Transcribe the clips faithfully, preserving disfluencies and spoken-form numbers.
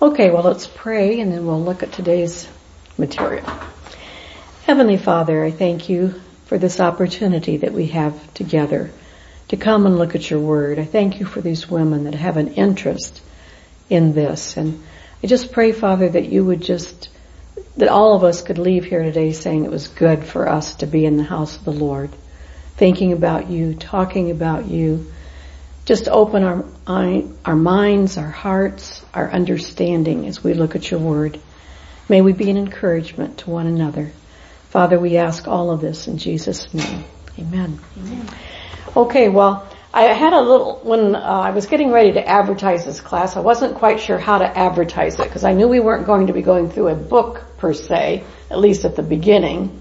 Okay, well, let's pray and then we'll look at today's material. Heavenly Father, I thank you for this opportunity that we have together to come and look at your word. I thank you for these women that have an interest in this. And I just pray, Father, that you would just, that all of us could leave here today saying it was good for us to be in the house of the Lord, thinking about you, talking about you. Just open our our minds, our hearts, our understanding as we look at your word. May we be an encouragement to one another. Father, we ask all of this in Jesus' name. Amen. Amen. Okay, well, I had a little, when uh, I was getting ready to advertise this class, I wasn't quite sure how to advertise it because I knew we weren't going to be going through a book per se, at least at the beginning.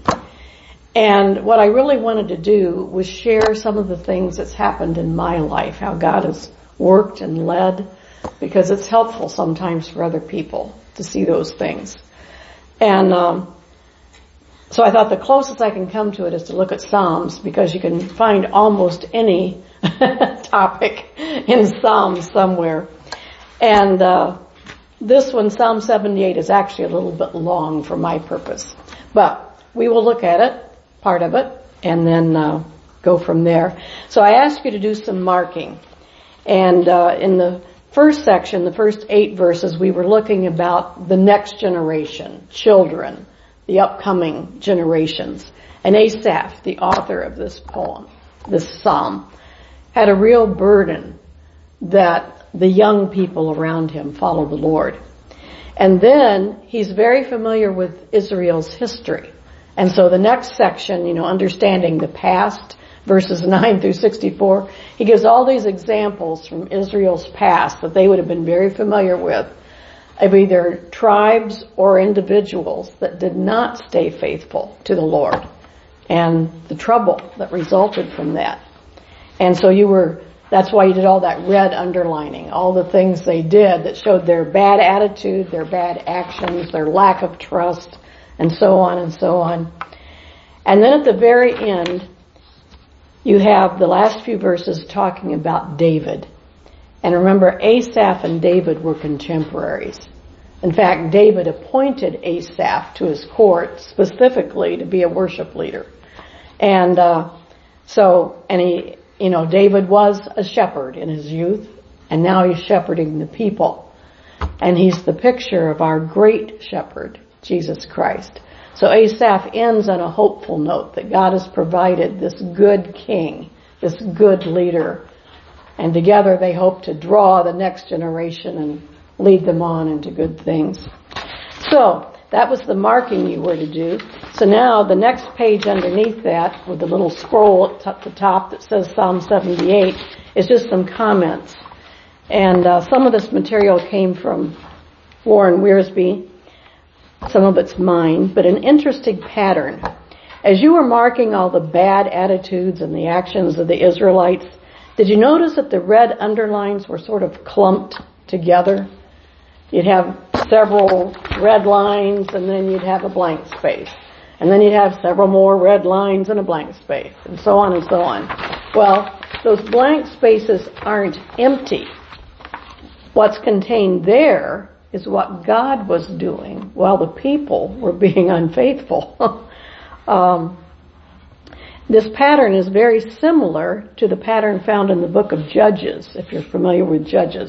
And what I really wanted to do was share some of the things that's happened in my life, how God has worked and led, because it's helpful sometimes for other people to see those things. And um, so I thought the closest I can come to it is to look at Psalms, because you can find almost any topic in Psalms somewhere. And uh, this one, Psalm seventy-eight, is actually a little bit long for my purpose. But we will look at it, part of it, and then uh, go from there. So I asked you to do some marking. And uh, in the first section, the first eight verses, we were looking about the next generation, children, the upcoming generations. And Asaph, the author of this poem, this psalm, had a real burden that the young people around him follow the Lord. And then he's very familiar with Israel's history. And so the next section, you know, understanding the past, verses nine through sixty-four, he gives all these examples from Israel's past that they would have been very familiar with, of either tribes or individuals that did not stay faithful to the Lord, and the trouble that resulted from that. And so you were, that's why you did all that red underlining, all the things they did that showed their bad attitude, their bad actions, their lack of trust, and so on and so on. And then at the very end, you have the last few verses talking about David. And remember, Asaph and David were contemporaries. In fact, David appointed Asaph to his court specifically to be a worship leader. And uh so, and he, you know, David was a shepherd in his youth, and now he's shepherding the people. And he's the picture of our great shepherd, Jesus Christ. So Asaph ends on a hopeful note that God has provided this good king, this good leader, and together they hope to draw the next generation and lead them on into good things. So that was the marking you were to do. So now the next page underneath that, with the little scroll at the top that says Psalm seventy-eight, is just some comments. And uh, some of this material came from Warren Wiersbe. Some of it's mine, but an interesting pattern. As you were marking all the bad attitudes and the actions of the Israelites, did you notice that the red underlines were sort of clumped together? You'd have several red lines, and then you'd have a blank space. And then you'd have several more red lines and a blank space, and so on and so on. Well, those blank spaces aren't empty. What's contained there is what God was doing while the people were being unfaithful. um, this pattern is very similar to the pattern found in the book of Judges, if you're familiar with Judges.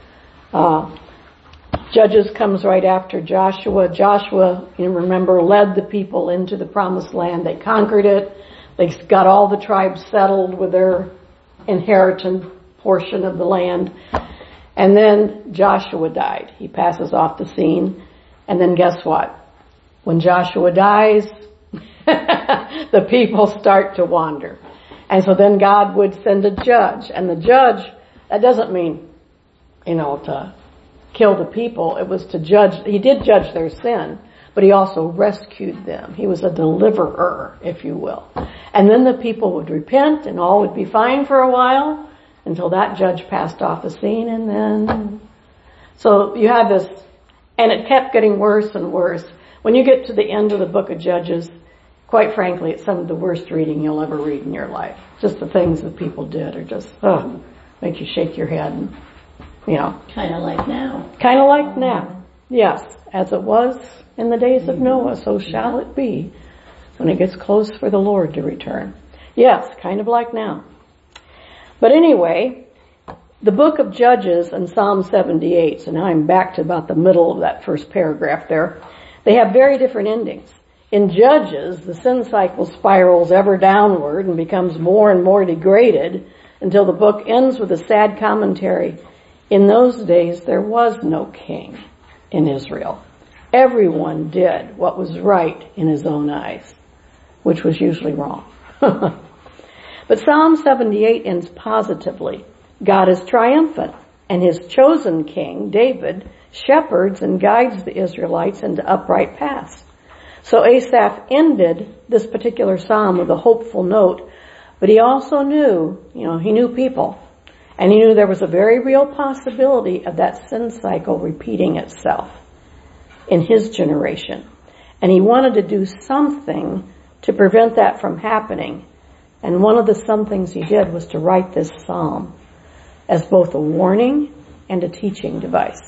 Uh, Judges comes right after Joshua. Joshua, you remember, led the people into the promised land. They conquered it. They got all the tribes settled with their inheritance portion of the land. And then Joshua died. He passes off the scene. And then guess what? When Joshua dies, the people start to wander. And so then God would send a judge. And the judge, that doesn't mean, you know, to kill the people. It was to judge. He did judge their sin, but he also rescued them. He was a deliverer, if you will. And then the people would repent and all would be fine for a while, until that judge passed off the scene, and then, so you have this, and it kept getting worse and worse. When you get to the end of the book of Judges, quite frankly, it's some of the worst reading you'll ever read in your life. Just the things that people did are just, oh, make you shake your head, and, you know. Kind of like now. Kind of like now. Yes, as it was in the days of Noah, so shall it be when it gets close for the Lord to return. Yes, kind of like now. But anyway, the book of Judges and Psalm seventy-eight, so now I'm back to about the middle of that first paragraph there, they have very different endings. In Judges, the sin cycle spirals ever downward and becomes more and more degraded until the book ends with a sad commentary. In those days, there was no king in Israel. Everyone did what was right in his own eyes, which was usually wrong. But Psalm seventy-eight ends positively. God is triumphant, and his chosen king, David, shepherds and guides the Israelites into upright paths. So Asaph ended this particular psalm with a hopeful note, but he also knew, you know, he knew people, and he knew there was a very real possibility of that sin cycle repeating itself in his generation. And he wanted to do something to prevent that from happening. And one of the somethings he did was to write this psalm as both a warning and a teaching device.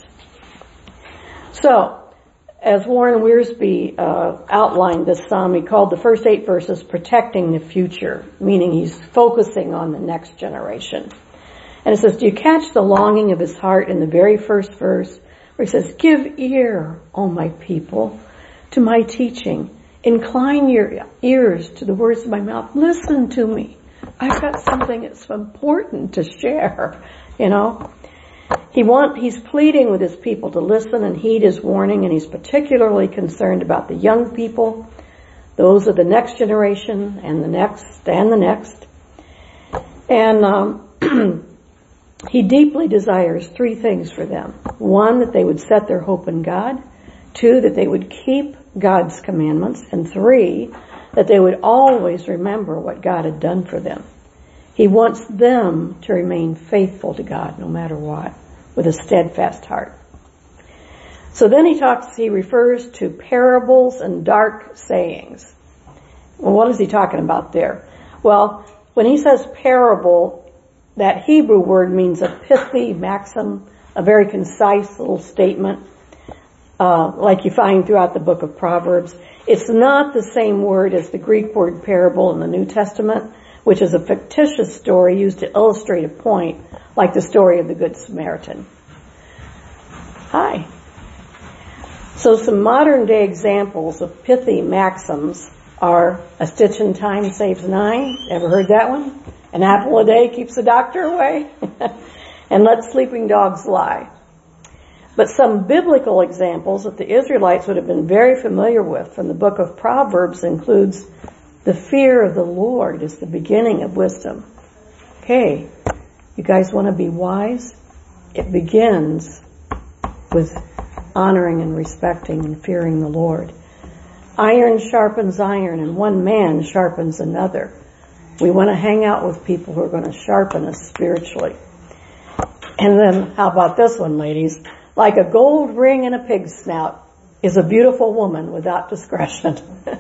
So, as Warren Wiersbe uh, outlined this psalm, he called the first eight verses protecting the future, meaning he's focusing on the next generation. And it says, do you catch the longing of his heart in the very first verse where he says, give ear, O my people, to my teaching. Incline your ears to the words of my mouth. Listen to me. I've got something that's important to share, you know. He want, he's pleading with his people to listen and heed his warning, and he's particularly concerned about the young people, those of the next generation and the next and the next. And um, he deeply desires three things for them. One, that they would set their hope in God. Two, that they would keep God's commandments. And three, that they would always remember what God had done for them. He wants them to remain faithful to God no matter what, with a steadfast heart. So then he talks, he refers to parables and dark sayings. Well, what is he talking about there? Well, when he says parable, that Hebrew word means a pithy maxim, a very concise little statement, uh, like you find throughout the book of Proverbs. It's not the same word as the Greek word parable in the New Testament, which is a fictitious story used to illustrate a point, like the story of the Good Samaritan. Hi. So some modern day examples of pithy maxims are a stitch in time saves nine. Ever heard that one? An apple a day keeps the doctor away. And let sleeping dogs lie. But some biblical examples that the Israelites would have been very familiar with from the book of Proverbs includes the fear of the Lord is the beginning of wisdom. Okay, you guys want to be wise? It begins with honoring and respecting and fearing the Lord. Iron sharpens iron, and one man sharpens another. We want to hang out with people who are going to sharpen us spiritually. And then, how about this one, ladies? Like a gold ring in a pig's snout is a beautiful woman without discretion.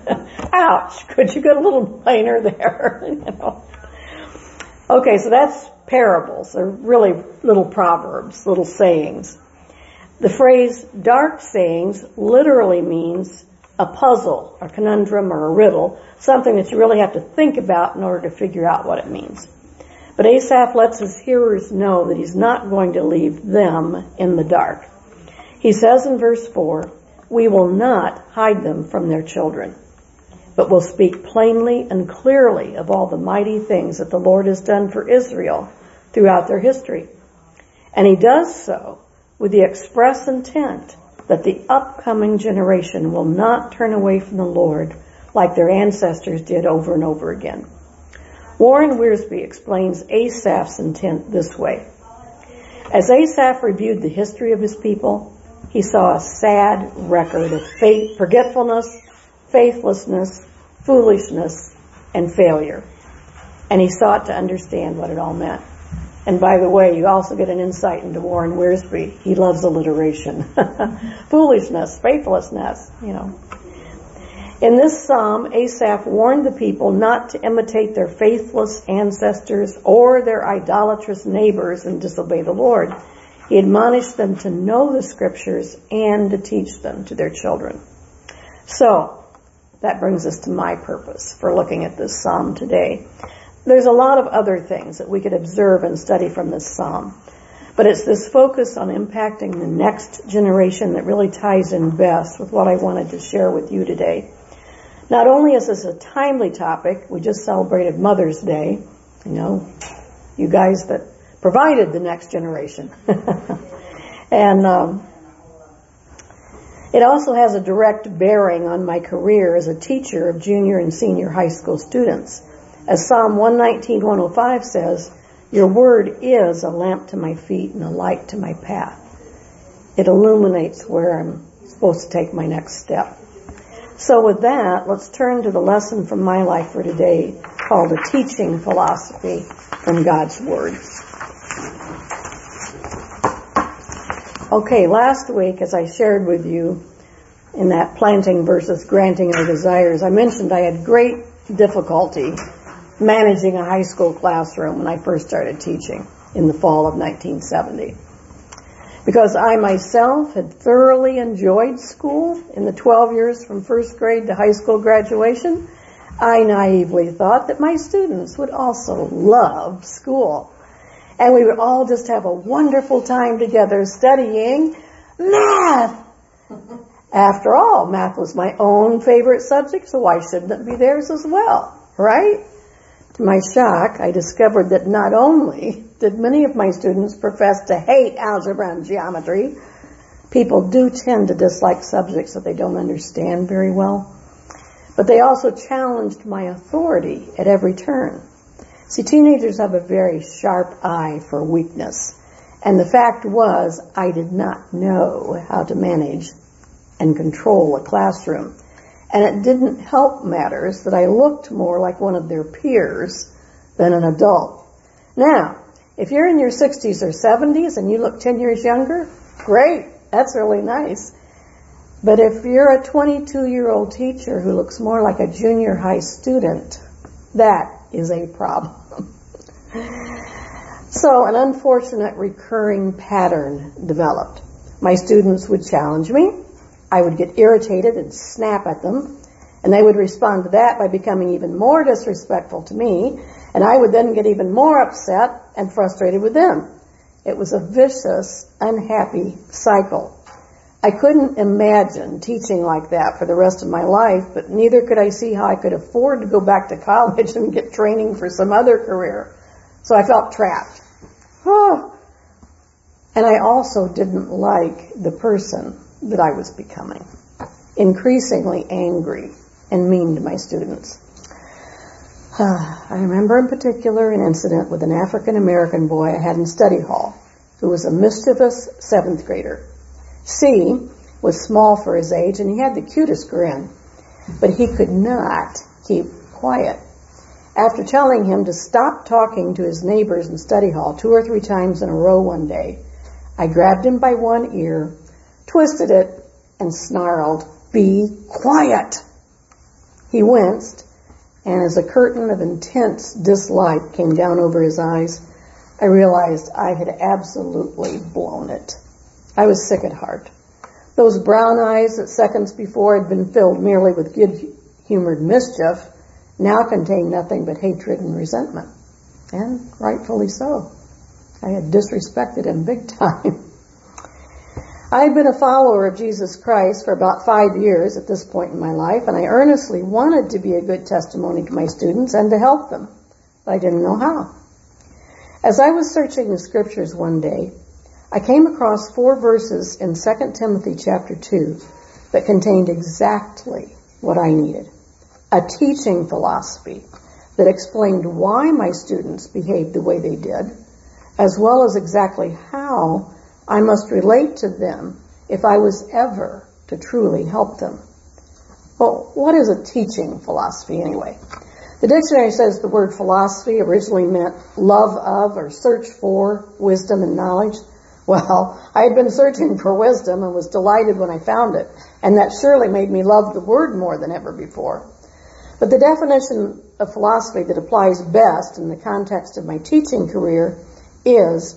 Ouch! Could you get a little plainer there? You know? Okay, so that's parables. They're really little proverbs, little sayings. The phrase dark sayings literally means a puzzle, a conundrum, or a riddle, something that you really have to think about in order to figure out what it means. But Asaph lets his hearers know that he's not going to leave them in the dark. He says in verse four, we will not hide them from their children, but will speak plainly and clearly of all the mighty things that the Lord has done for Israel throughout their history. And he does so with the express intent that the upcoming generation will not turn away from the Lord like their ancestors did over and over again. Warren Wiersbe explains Asaph's intent this way. As Asaph reviewed the history of his people, he saw a sad record of faith, forgetfulness, faithlessness, foolishness, and failure. And he sought to understand what it all meant. And by the way, you also get an insight into Warren Wiersbe. He loves alliteration. Foolishness, faithlessness, you know. In this psalm, Asaph warned the people not to imitate their faithless ancestors or their idolatrous neighbors and disobey the Lord. He admonished them to know the scriptures and to teach them to their children. So, that brings us to my purpose for looking at this psalm today. There's a lot of other things that we could observe and study from this psalm, but it's this focus on impacting the next generation that really ties in best with what I wanted to share with you today. Not only is this a timely topic, we just celebrated Mother's Day, you know, you guys that provided the next generation. and um, it also has a direct bearing on my career as a teacher of junior and senior high school students. As Psalm one nineteen, one oh five says, your word is a lamp to my feet and a light to my path. It illuminates where I'm supposed to take my next step. So with that, let's turn to the lesson from my life for today called A Teaching Philosophy from God's Word. Okay, last week as I shared with you in that planting versus granting our desires, I mentioned I had great difficulty managing a high school classroom when I first started teaching in the fall of nineteen seventy. Because I myself had thoroughly enjoyed school in the twelve years from first grade to high school graduation, I naively thought that my students would also love school. And we would all just have a wonderful time together studying math. After all, math was my own favorite subject, so why shouldn't it be theirs as well, right? To my shock, I discovered that not only did many of my students profess to hate algebra and geometry, people do tend to dislike subjects that they don't understand very well, but they also challenged my authority at every turn. See, teenagers have a very sharp eye for weakness, and the fact was I did not know how to manage and control a classroom. And it didn't help matters that I looked more like one of their peers than an adult. Now, if you're in your sixties or seventies and you look ten years younger, great, that's really nice. But if you're a twenty-two-year-old teacher who looks more like a junior high student, that is a problem. So an unfortunate recurring pattern developed. My students would challenge me. I would get irritated and snap at them, and they would respond to that by becoming even more disrespectful to me, and I would then get even more upset and frustrated with them. It was a vicious, unhappy cycle. I couldn't imagine teaching like that for the rest of my life, but neither could I see how I could afford to go back to college and get training for some other career. So I felt trapped. Oh. And I also didn't like the person that I was becoming, increasingly angry and mean to my students. I remember in particular an incident with an African American boy I had in study hall who was a mischievous seventh grader. C was small for his age and he had the cutest grin, but he could not keep quiet. After telling him to stop talking to his neighbors in study hall two or three times in a row one day, I grabbed him by one ear, twisted it, and snarled, "Be quiet!" He winced, and as a curtain of intense dislike came down over his eyes, I realized I had absolutely blown it. I was sick at heart. Those brown eyes that seconds before had been filled merely with good-humored mischief now contained nothing but hatred and resentment. And rightfully so. I had disrespected him big time. I had been a follower of Jesus Christ for about five years at this point in my life, and I earnestly wanted to be a good testimony to my students and to help them, but I didn't know how. As I was searching the scriptures one day, I came across four verses in Second Timothy chapter two that contained exactly what I needed. A teaching philosophy that explained why my students behaved the way they did, as well as exactly how I must relate to them if I was ever to truly help them. Well, what is a teaching philosophy anyway? The dictionary says the word philosophy originally meant love of or search for wisdom and knowledge. Well, I had been searching for wisdom and was delighted when I found it, and that surely made me love the word more than ever before. But the definition of philosophy that applies best in the context of my teaching career is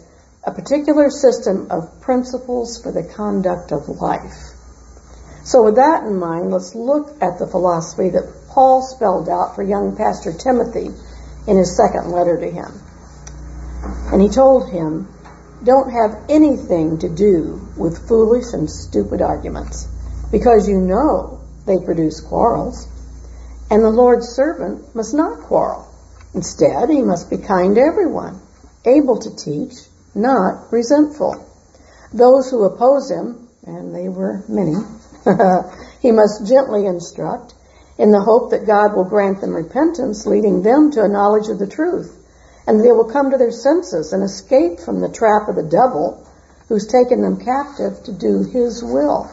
a particular system of principles for the conduct of life. So with that in mind, let's look at the philosophy that Paul spelled out for young Pastor Timothy in his second letter to him. And he told him, don't have anything to do with foolish and stupid arguments, because you know they produce quarrels. And the Lord's servant must not quarrel. Instead, he must be kind to everyone, able to teach, not resentful. Those who oppose him, and they were many, he must gently instruct in the hope that God will grant them repentance, leading them to a knowledge of the truth, and they will come to their senses and escape from the trap of the devil who's taken them captive to do his will.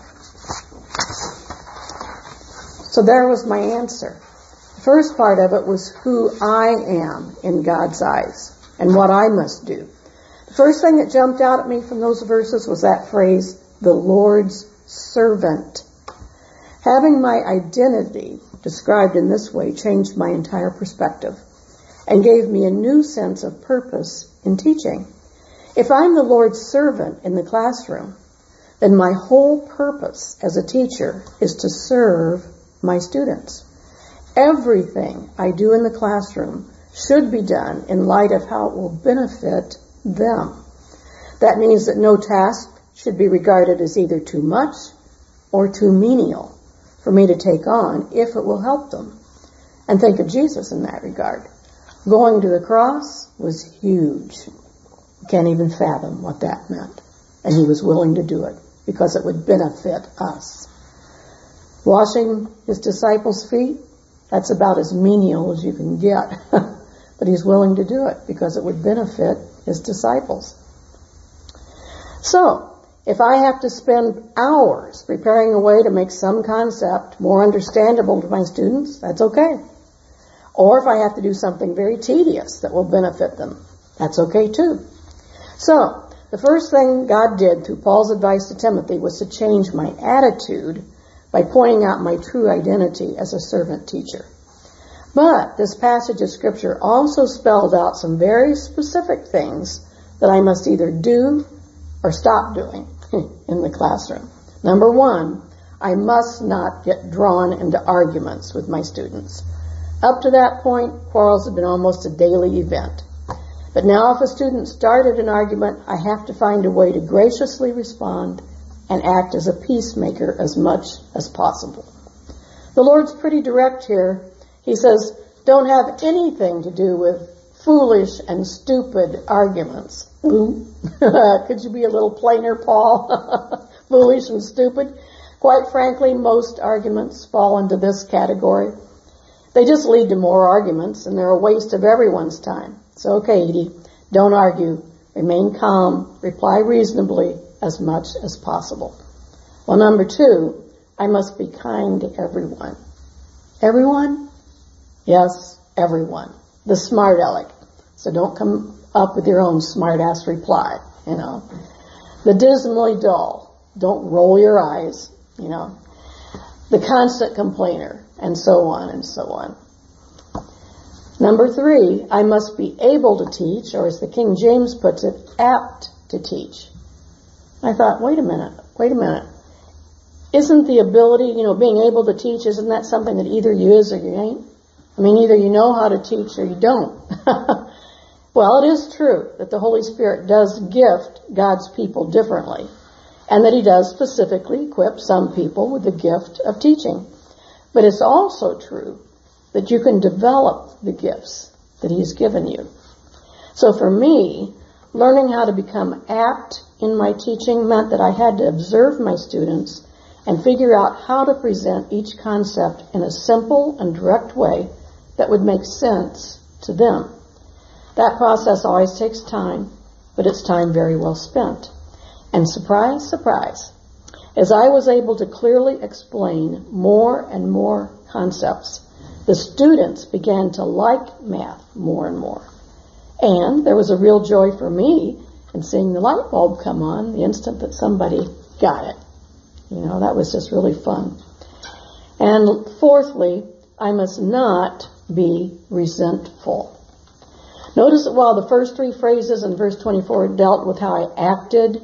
So there was my answer. The first part of it was who I am in God's eyes and what I must do. The first thing that jumped out at me from those verses was that phrase, the Lord's servant. Having my identity described in this way changed my entire perspective and gave me a new sense of purpose in teaching. If I'm the Lord's servant in the classroom, then my whole purpose as a teacher is to serve my students. Everything I do in the classroom should be done in light of how it will benefit them. That means that no task should be regarded as either too much or too menial for me to take on if it will help them. And think of Jesus in that regard. Going to the cross was huge. You can't even fathom what that meant. And he was willing to do it because it would benefit us. Washing his disciples' feet, that's about as menial as you can get. But he's willing to do it because it would benefit his disciples. So, if I have to spend hours preparing a way to make some concept more understandable to my students, that's okay. Or if I have to do something very tedious that will benefit them, that's okay too. So, the first thing God did through Paul's advice to Timothy was to change my attitude by pointing out my true identity as a servant teacher. But this passage of Scripture also spelled out some very specific things that I must either do or stop doing in the classroom. Number one, I must not get drawn into arguments with my students. Up to that point, quarrels have been almost a daily event. But now if a student started an argument, I have to find a way to graciously respond and act as a peacemaker as much as possible. The Lord's pretty direct here. He says, don't have anything to do with foolish and stupid arguments. Could you be a little plainer, Paul? Foolish and stupid? Quite frankly, most arguments fall into this category. They just lead to more arguments, and they're a waste of everyone's time. So, okay, Edie, don't argue. Remain calm. Reply reasonably as much as possible. Well, number two, I must be kind to everyone. Everyone? Yes, everyone. The smart aleck. So don't come up with your own smart-ass reply, you know. The dismally dull. Don't roll your eyes, you know. The constant complainer, and so on and so on. Number three, I must be able to teach, or as the King James puts it, apt to teach. I thought, wait a minute, wait a minute. Isn't the ability, you know, being able to teach, isn't that something that either you is or you ain't? I mean, either you know how to teach or you don't. Well, it is true that the Holy Spirit does gift God's people differently, and that he does specifically equip some people with the gift of teaching. But it's also true that you can develop the gifts that he's given you. So for me, learning how to become apt in my teaching meant that I had to observe my students and figure out how to present each concept in a simple and direct way that would make sense to them. That process always takes time, but it's time very well spent. And surprise, surprise, as I was able to clearly explain more and more concepts, the students began to like math more and more. And there was a real joy for me in seeing the light bulb come on the instant that somebody got it. You know, that was just really fun. And fourthly, I must not be resentful. Notice that while the first three phrases in verse twenty-four dealt with how I acted,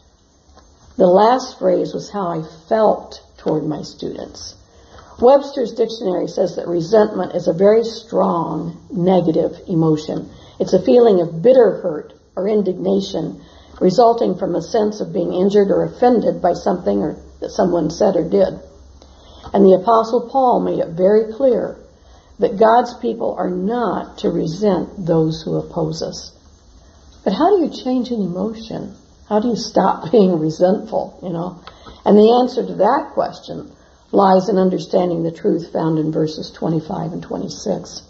the last phrase was how I felt toward my students. Webster's dictionary says that resentment is a very strong negative emotion. It's a feeling of bitter hurt or indignation resulting from a sense of being injured or offended by something or that someone said or did. And the Apostle Paul made it very clear that God's people are not to resent those who oppose us. But how do you change an emotion? How do you stop being resentful, you know? And the answer to that question lies in understanding the truth found in verses twenty-five and twenty-six.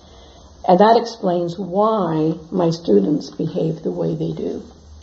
And that explains why my students behave the way they do.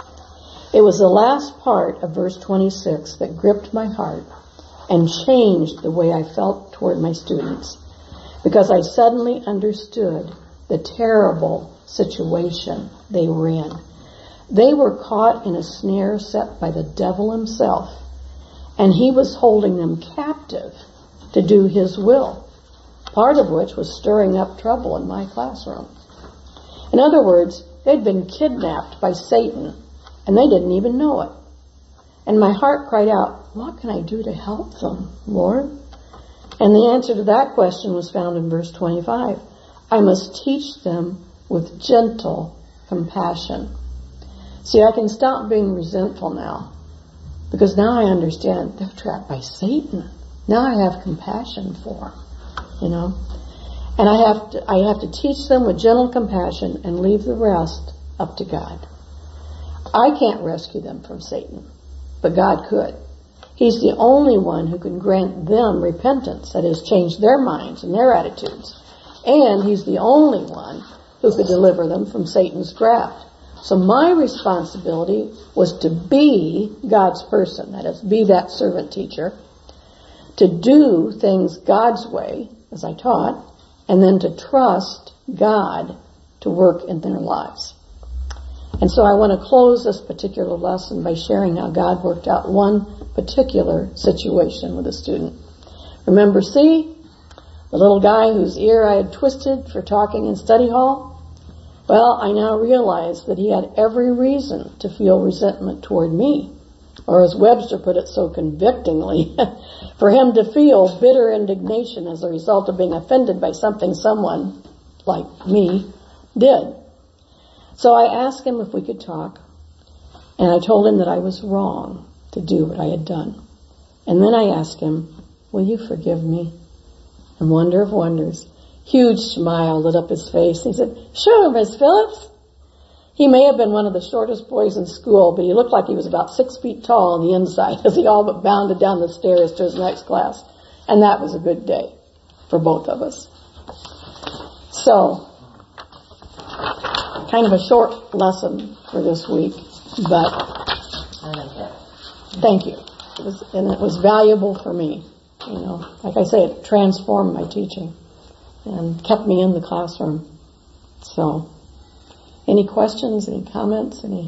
It was the last part of verse twenty-six that gripped my heart and changed the way I felt toward my students, because I suddenly understood the terrible situation they were in. They were caught in a snare set by the devil himself, and he was holding them captive to do his will, part of which was stirring up trouble in my classroom. In other words, they'd been kidnapped by Satan, and they didn't even know it. And my heart cried out, what can I do to help them, Lord? And the answer to that question was found in verse twenty-five. I must teach them with gentle compassion. See, I can stop being resentful now, because now I understand they're trapped by Satan. Now I have compassion for them, you know. And I have to, I have to teach them with gentle compassion and leave the rest up to God. I can't rescue them from Satan, but God could. He's the only one who can grant them repentance, that is, change their minds and their attitudes. And He's the only one who could deliver them from Satan's graft. So my responsibility was to be God's person, that is, be that servant teacher, to do things God's way, as I taught, and then to trust God to work in their lives. And so I want to close this particular lesson by sharing how God worked out one particular situation with a student. Remember C, the little guy whose ear I had twisted for talking in study hall? Well, I now realize that he had every reason to feel resentment toward me, or as Webster put it so convictingly, for him to feel bitter indignation as a result of being offended by something someone, like me, did. So I asked him if we could talk, and I told him that I was wrong to do what I had done. And then I asked him, will you forgive me? And wonder of wonders, huge smile lit up his face. He said, sure, Miss Phillips. He may have been one of the shortest boys in school, but he looked like he was about six feet tall on the inside as he all but bounded down the stairs to his next class. And that was a good day for both of us. So, kind of a short lesson for this week, but thank you. It was, and it was valuable for me. You know, like I say, it transformed my teaching and kept me in the classroom. So, any questions, any comments, any?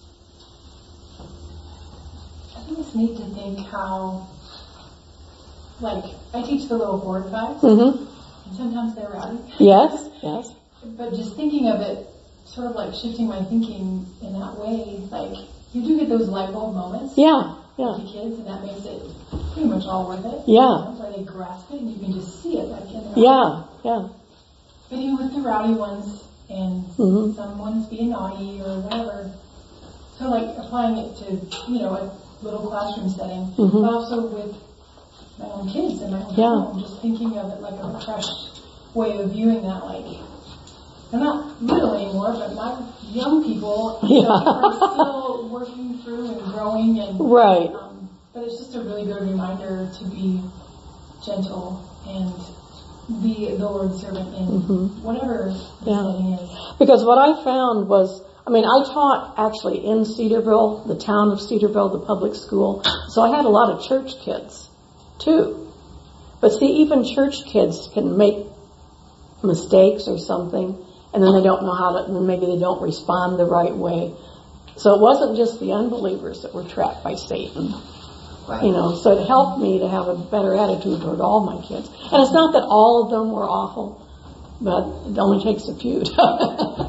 I think it's neat to think how, like, I teach the little four and fives, Mm-hmm. and sometimes they're rowdy. Yes, yes. But just thinking of it, sort of like shifting my thinking in that way, like, you do get those light bulb moments. Yeah, yeah. With the kids, and that makes it pretty much all worth it. Yeah. You know, where they grasp it, and you can just see it, like, in their Yeah, eyes. yeah. But even with the rowdy ones, and Mm-hmm. someone's being naughty or whatever, so like applying it to, you know, a little classroom setting, Mm-hmm. but also with my own kids and my own Yeah. home, just thinking of it like a fresh way of viewing that, like, I'm not little anymore, but my young people, you Yeah. know, are still working through and growing, and Right. um, but it's just a really good reminder to be gentle and be the Lord's servant in Mm-hmm. whatever the Yeah. setting is. Because what I found was, I mean, I taught actually in Cedarville, the town of Cedarville, the public school. So I had a lot of church kids, too. But see, even church kids can make mistakes or something, and then they don't know how to, and then maybe they don't respond the right way. So it wasn't just the unbelievers that were trapped by Satan. Right. You know, so it helped me to have a better attitude toward all my kids. And it's not that all of them were awful, but it only takes a few to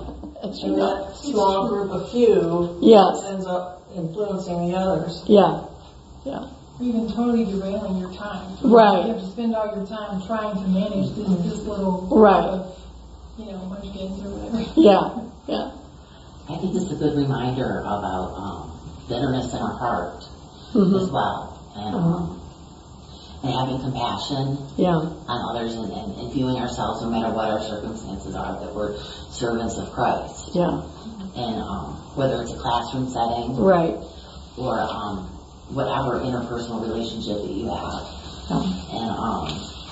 That's And right. that small group of few Yes. ends up influencing the others. Yeah. Yeah. Even totally derailing your time. Right. You have to spend all your time trying to manage this, this little Right. group of, you know, munchkins or whatever. Yeah. Yeah. I think it's a good reminder about um, bitterness in our heart Mm-hmm. as well, and, um, and having compassion Yeah. on others, and, and, and viewing ourselves, no matter what our circumstances are, that we're servants of Christ. Yeah. And um, whether it's a classroom setting Right. or um, whatever interpersonal relationship that you have, Yeah. and um,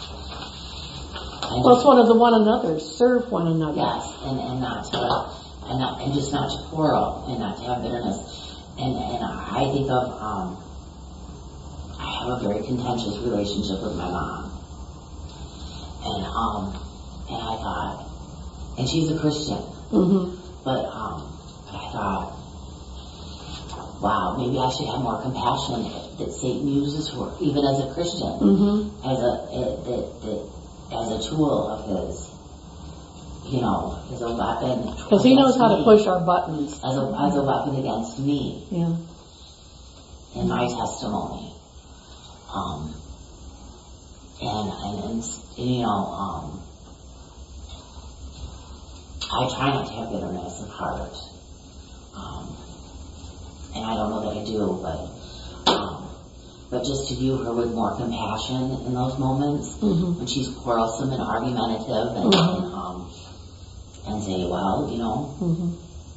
and Well, it's one of the one another's. Serve one another. yes, and, and not to, and not, and just not to quarrel, and not to have bitterness. And and I think of, um, I have a very contentious relationship with my mom, and um, and I thought, and she's a Christian, Mm-hmm. but um, but I thought, wow, maybe I should have more compassion that Satan uses her, even as a Christian, Mm-hmm. as a that that as a tool of his. You know, as a weapon. Because he knows how to me. push our buttons. As a, as a weapon against me Yeah. in my testimony. Um, and, and, and, and, you know, um, I try not to have bitterness of heart. Um, and I don't know that I do, but, um, but just to view her with more compassion in those moments, Mm-hmm. when she's quarrelsome and argumentative, and, Mhm. and um, and say, well, you know, Mm-hmm.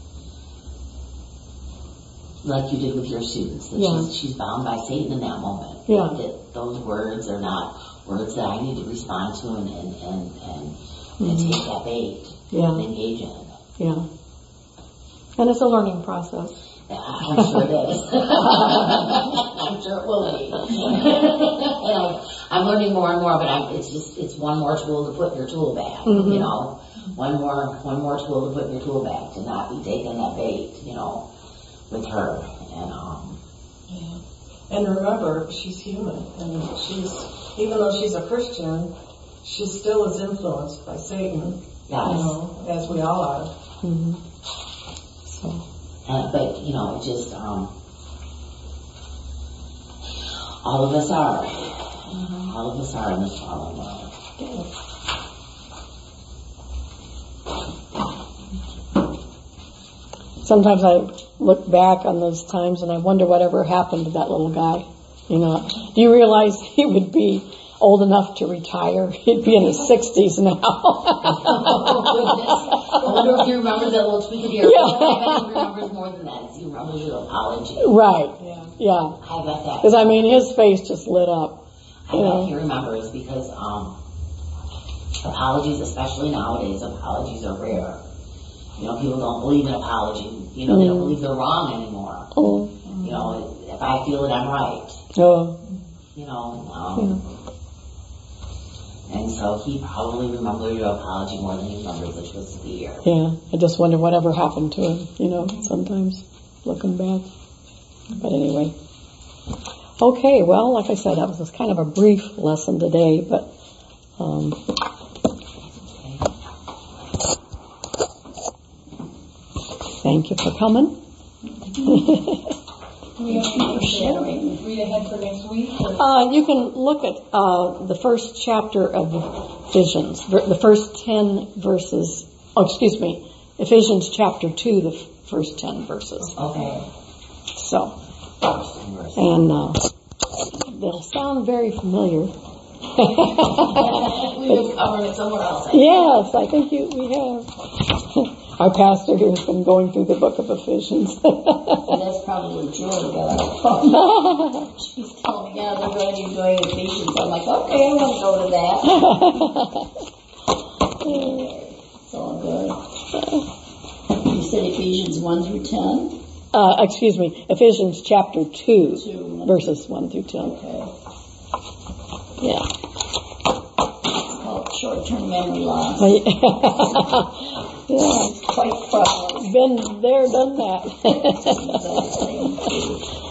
like you did with your students, that Yeah. she's, she's bound by Satan in that moment. Yeah. That those words are not words that I need to respond to and and and, and, Mhm. and take that bait Yeah. and engage in. Yeah. And it's a learning process. I'm sure it is. I'm sure it will be. You know, I'm learning more and more, but I'm, it's just it's one more tool to put in your tool bag. Mhm. You know, one more one more tool to put in your tool bag, to not be taking that bait. You know, with her, and um. Yeah. And remember, she's human, and she's, even though she's a Christian, she still is influenced by Satan. Yes. You know, as we all are. Mm-hmm. So. And, but, you know, it just, um, all of us are. Mm-hmm. All of us are in this fallen world. Sometimes I look back on those times and I wonder whatever happened to that little guy. You know, do you realize he would be old enough to retire? He'd be in his sixties now. I wonder if he remembers that little tweak of the ear. Yeah. I bet he remembers more than that. He remembers your apology. Right. Yeah. Yeah. I bet that. Because, I mean, his face just lit up. I You bet know. he remembers, because um, apologies, especially nowadays, apologies are rare. You know, people don't believe in apology. You know, they don't Mm. believe they're wrong anymore. Oh. You know, if I feel it, I'm right. Oh. You know, um, and so he probably remembers your apology more than he remembers the twist of the ear. Yeah. I just wonder whatever happened to him, you know, sometimes, looking back. But anyway. Okay, well, like I said, that was just kind of a brief lesson today, but um, thank you for coming. We have to sharing. Read ahead for next week. Or? Uh, you can look at uh, the first chapter of Ephesians, ver- the first ten verses. Oh, excuse me, Ephesians chapter two, the f- first ten verses. Okay. So, and uh, they'll sound very familiar. We have covered it somewhere else. Yes, I think you, we have. Our pastor here has been going through the book of Ephesians. That's probably Joy going. She's telling me, yeah, they're really enjoying Ephesians. I'm like, okay, I'm going to go to that. It's all good. You said Ephesians one through ten? uh, excuse me, Ephesians chapter two, Two. verses one through ten. Okay. Yeah. It's called short-term memory loss. Yeah. It's quite fun. Been there, done that. Exactly.